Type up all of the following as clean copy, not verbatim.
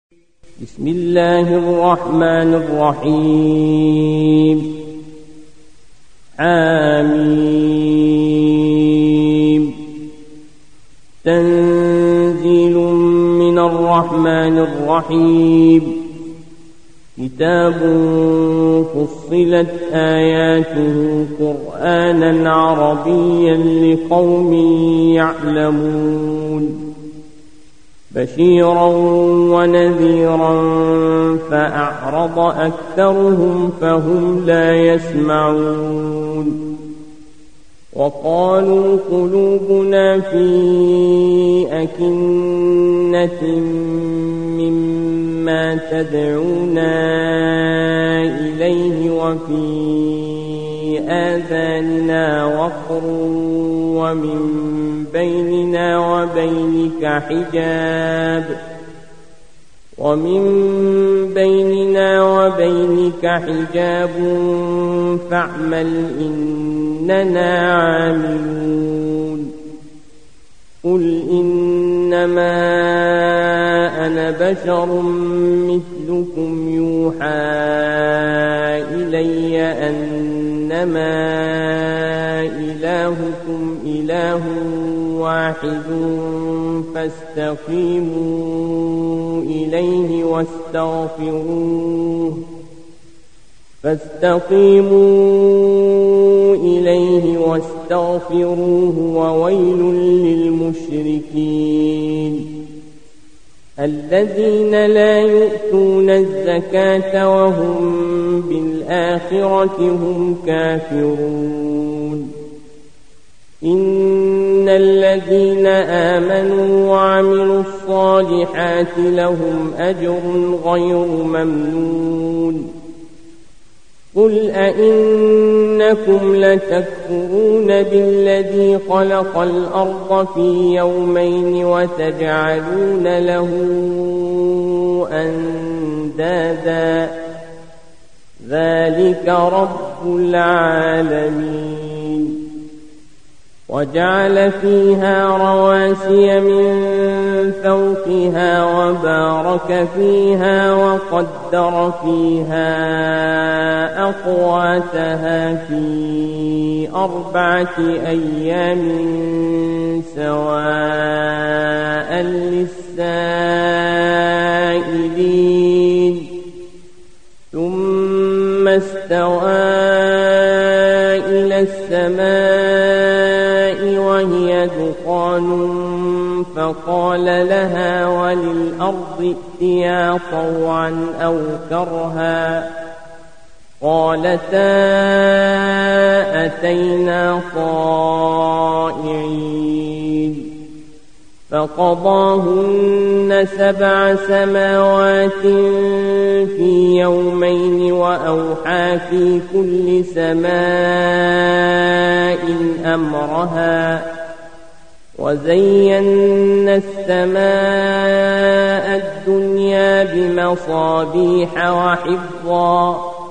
بسم الله الرحمن الرحيم. حميم. تنزيل من الرحمن الرحيم. كتاب فصلت آياته قرآنا عربيا لقوم يعلمون بشيرا ونذيرا فأعرض أكثرهم فهم لا يسمعون. وقالوا قلوبنا في أكنة مما تدعونا إليه وفي آذاننا وقر ومن بيننا وبينك حجاب فاعمل إننا عاملون. قل إنما أنا بشر مثلكم يوحى إلي أنما إلهكم إله واحد فاستقيموا إليه واستغفروه وويل للمشركين الذين لا يؤتون الزكاة وهم بالآخرة هم كافرون. إن الذين آمنوا وعملوا الصالحات لهم أجر غير ممنون. قل أئنكم لتكفرون بالذي خلق الأرض في يومين وتجعلون له أندادا ذلك رب العالمين. وجعل فيها رواسي من فوقها وبارك فيها وقدر فيها أقواتها في 4 أيام سواء للسائلين. ثم استوى إلى السماء وهي دخان فقال لها وللأرض ائتيا طوعا أو كرها قالتا أتينا طائعين. فقضاهن 7 سماوات في يومين وأوحى في كل سماء أمرها وزينا السماء الدنيا بمصابيح وحفظا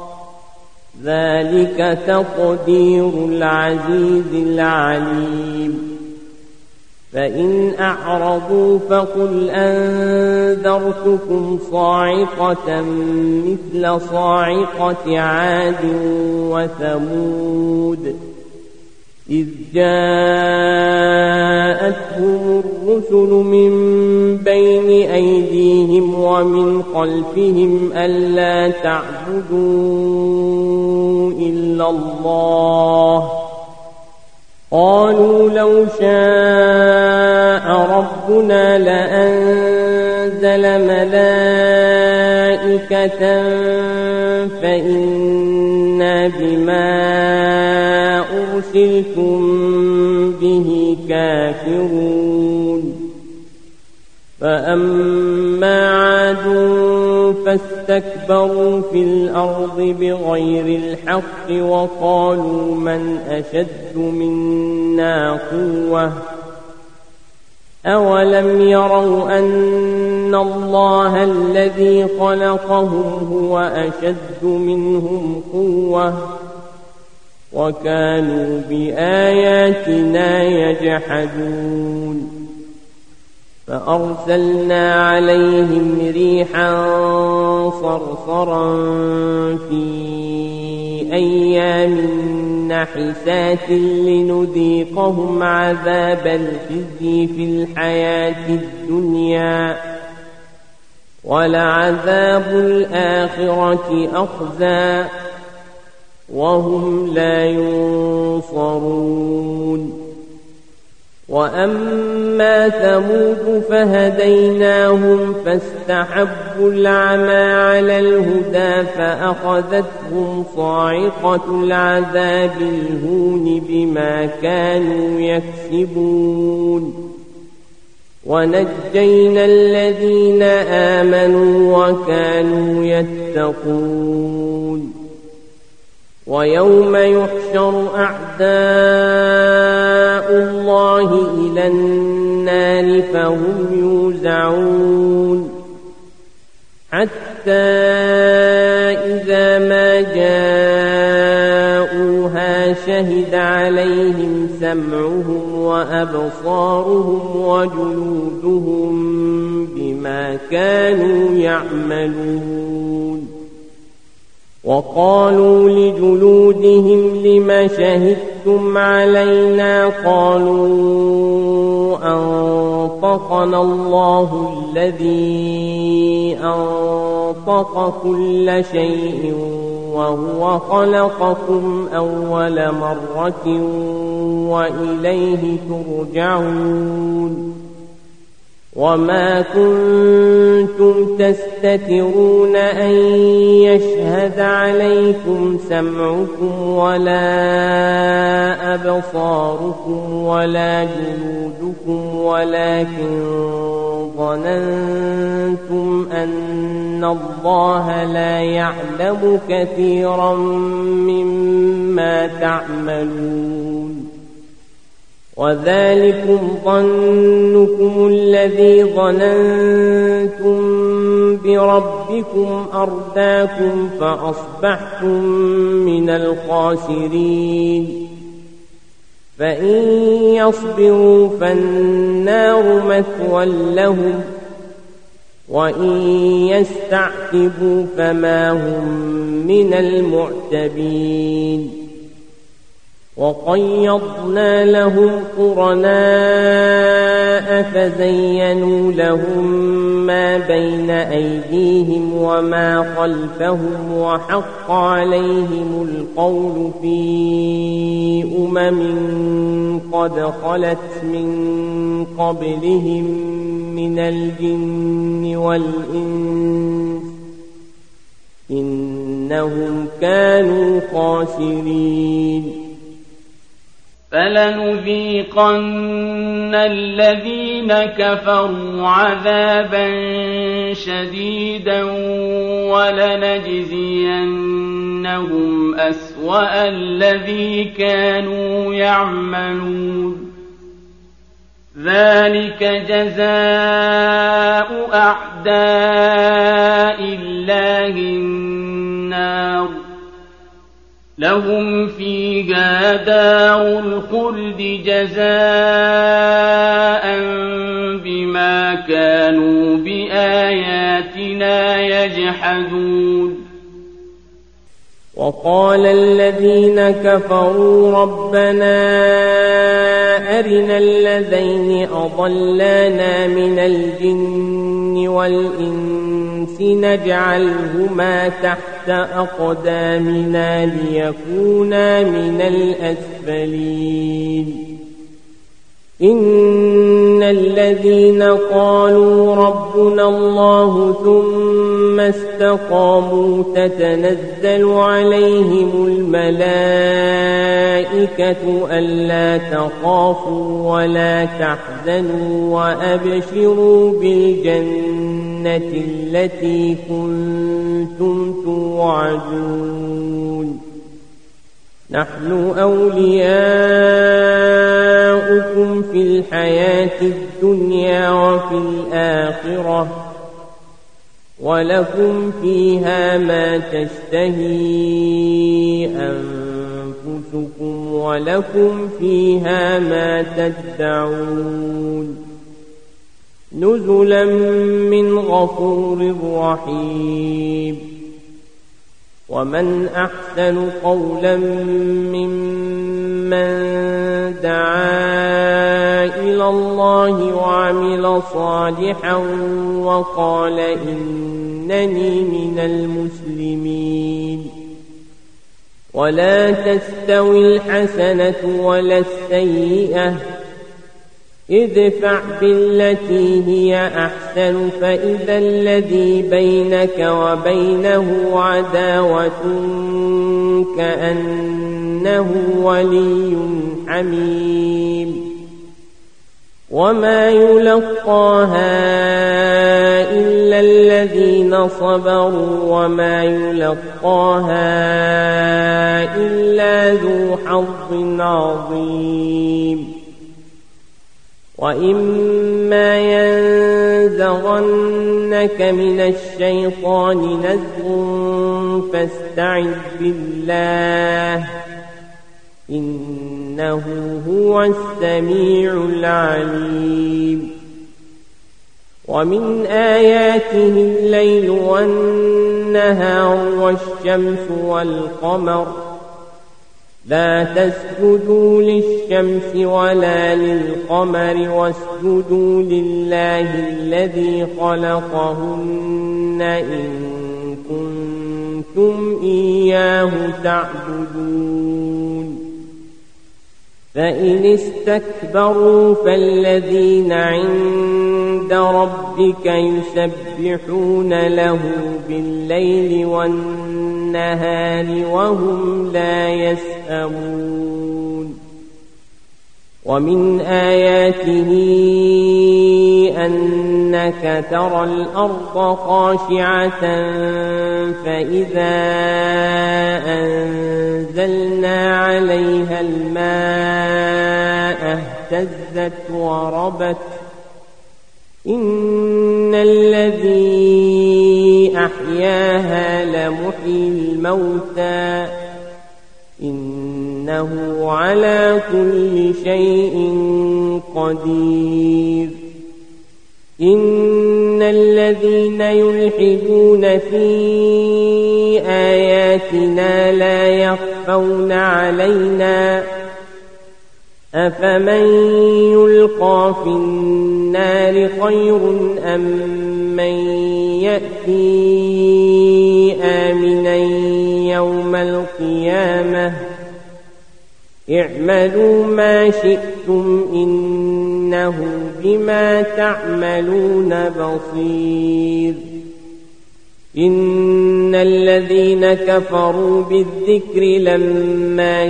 ذلك تقدير العزيز العليم. فإن أعرضوا فقل أنذرتكم صاعقة مثل صاعقة عاد وثمود إذ جاءتهم الرسل من بين أيديهم ومن خلفهم ألا تعبدوا إلا الله قالوا لو شاء ربنا لأنزل ملائكة فإنا بما أرسلتم به كافرون. فأما عاد فاستكبروا في الأرض بغير الحق وقالوا من أشد منا قوة أولم يروا أن الله الذي خلقهم هو أشد منهم قوة وكانوا بآياتنا يجحدون. فأرسلنا عليهم ريحا صرصرا في أيام نحسات لنذيقهم عذاب الخزي في الحياة الدنيا ولعذاب الآخرة أخزى وهم لا ينصرون وأما ثمود فهديناهم فاستحبوا العمى على الهدى فأخذتهم صاعقة العذاب الهون بما كانوا يكسبون ونجينا الذين آمنوا وكانوا يتقون ويوم يحشر أعداء الله إلى النار فهم يوزعون حتى إذا ما جاءوها شهد عليهم سمعهم وأبصارهم وجلودهم بما كانوا يعملون وقالوا لجلودهم لم شهدتم علينا قالوا أنطقنا الله الذي أنطق كل شيء وهو خلقكم أول مرة وإليه ترجعون وما كنتم تستترون أن يشهد عليكم سمعكم ولا أبصاركم ولا جلودكم ولكن ظننتم أن الله لا يعلم كثيرا مما تعملون وذلكم ظنكم الذي ظننتم بربكم أرداكم فأصبحتم من الخاسرين فإن يصبروا فالنار مثوى لهم وإن يستعتبوا فما هم من المعتبين وقيضنا لهم قرناء فزينوا لهم ما بين أيديهم وما خلفهم وحق عليهم القول في قد خلت من قبلهم من الجن والإنس إنهم كانوا خاسرين فلنذيقن الذين كفروا عذابا شديدا ولنجزينهم أسوأ الذي كانوا يعملون ذلك جزاء أعداء الله النار لهم فيها دار الخلد جزاء بما كانوا بآياتنا يجحدون وقال الذين كفروا ربنا أرنا الذين أضلانا من الجن والإنس نجعلهما تحت أقدامنا ليكونا من الأسفلين إن الذين قالوا ربنا الله ثم استقاموا تتنزل عليهم الملائكة ألا تخافوا ولا تحزنوا وأبشروا بالجنة التي كنتم توعدون نحن أولياؤكم في الحياة الدنيا وفي الآخرة ولكم فيها ما تشتهي أنفسكم ولكم فيها ما تدعون نزلا من غفور رحيم ومن أحسن قولا ممن دعا إلى الله وعمل صالحا وقال إنني من المسلمين ولا تستوي الحسنة ولا السيئة ادفع بالتي هي أحسن فإذا الذي بينك وبينه عداوة كأنه ولي حميم وما يلقاها إلا الذين صبروا وما يلقاها إلا ذو حظ عظيم وإما ينزغنك من الشيطان نزغ فاستعذ بالله إنه هو السميع العليم ومن آياته الليل والنهار والشمس والقمر لا تسجدوا للشمس ولا للقمر واسجدوا لله الذي خلقهن إن كنتم إياه تعبدون فإن استكبروا فالذين عند ربك يسبحون له بالليل والنهار وهم لا يسأمون ومن آياته أنك ترى الأرض خاشعة فإذا أنزلنا عليها الماء اهتزت وربت إن الذي أحياها لمحيي الموتى إنه على كل شيء قدير إن الذين يلحدون في آياتنا لا يخفون علينا أفمن يلقى في النار خير أم من يأتي آمنا يوم القيامة اعملوا ما شئتم إنه بما تعملون بصير إن الذين كفروا بالذكر لما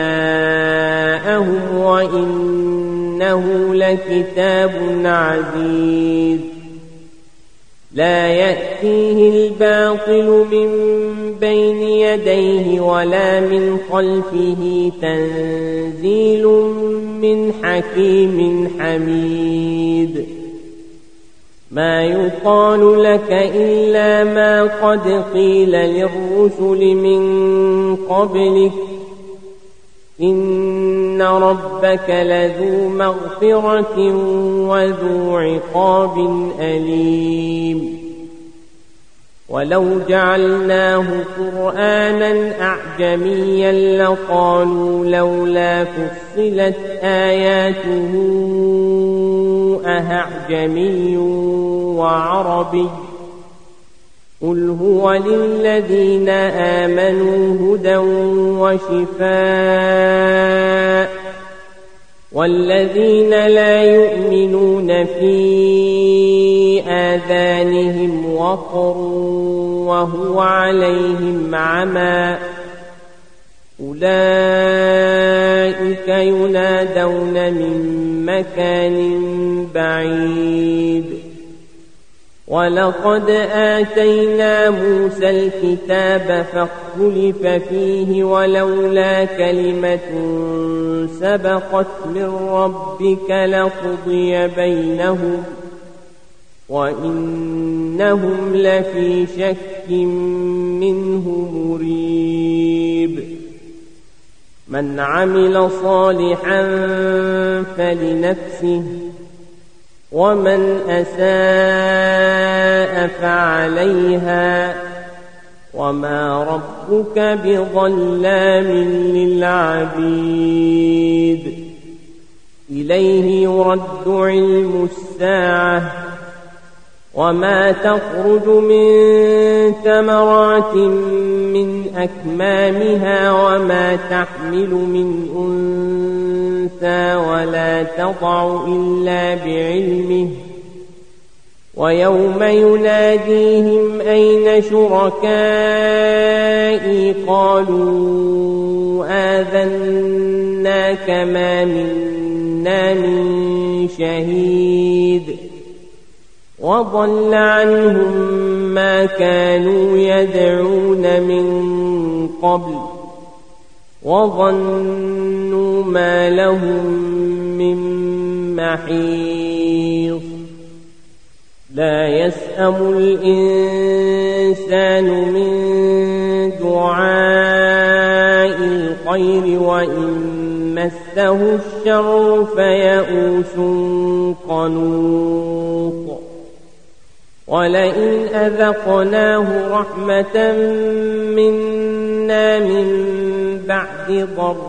جاءهم وإنه لكتاب عزيز لا يأتيه الباطل من بين يديه ولا من خلفه تنزيل من حكيم حميد ما يقال لك إلا ما قد قيل للرسل من قبلك إن ربك لذو مغفرة وذو عقاب أليم ولو جعلناه قرآنا أعجميا لقالوا لولا فصلت آياته أأعجمي وعربي قل هو للذين آمنوا هدى وشفاء والذين لا يؤمنون في آذانهم وقر وهو عليهم عمى أولئك ينادون من مكان بعيد ولقد آتينا موسى الكتاب فاختلف فيه ولولا كلمة سبقت من ربك لقضي بينهم وإنهم لفي شك منه مريب من عمل صالحا فلنفسه ومن أساء فعليها وما ربك بظلام للعبيد إليه يرد علم الساعة وما تخرج من ثمرات من أكمامها وما تحمل من أنثى ولا تضع إلا بعلمه ويوم يناديهم أين شركائي قالوا آذناك ما منا من شهيد وضل عنهم ما كانوا يدعون من قبل وظنوا ما لهم من محيص لا يسأم الإنسان من دعاء الخير وإن مسه الشر فيئوس قنوط ولئن أذقناه رحمة منا من بعد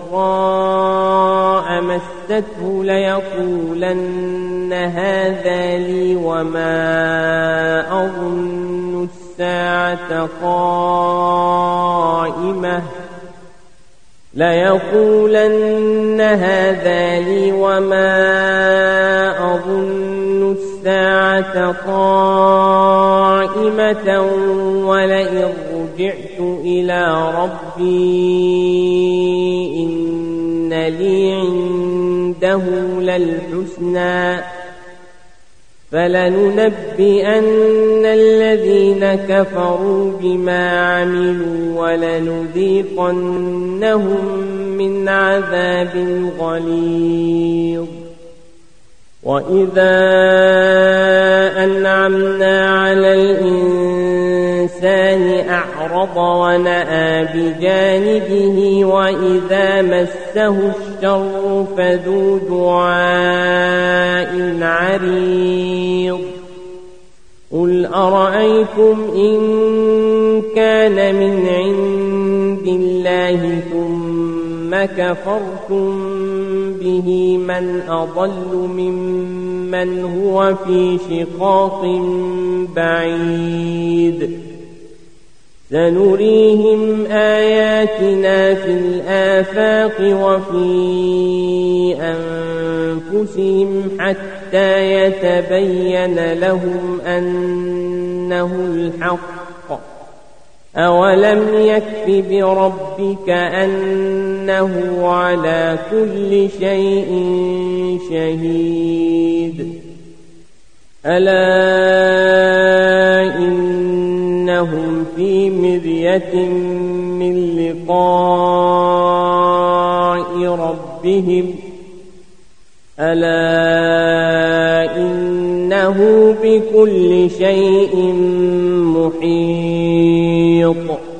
ضراء مسته ليقولن هذا لي وما أظن الساعة قائمة ليقولن هذا لي وما أظن الساعة قائمة ولئن رجعت إلى ربي إن لي عنده للحسنى فلننبئن الذين كفروا بما عملوا ولنذيقنهم من عذاب غليظ وإذا أنعمنا على الإنسان أعرض ونأى بجانبه وإذا مسه الشر فذو دعاء عريض قل أرأيتم إن كان من عند الله ثم كفرتم به من أضل ممن هو في شقاق بعيد سنريهم آياتنا في الآفاق وفي أنفسهم حتى يتبين لهم أنه الحق أولم يكف بربك أنه على كل شيء شهيد ألا إنهم في مرية من لقاء ربهم ألا إنه بكل شيء محيط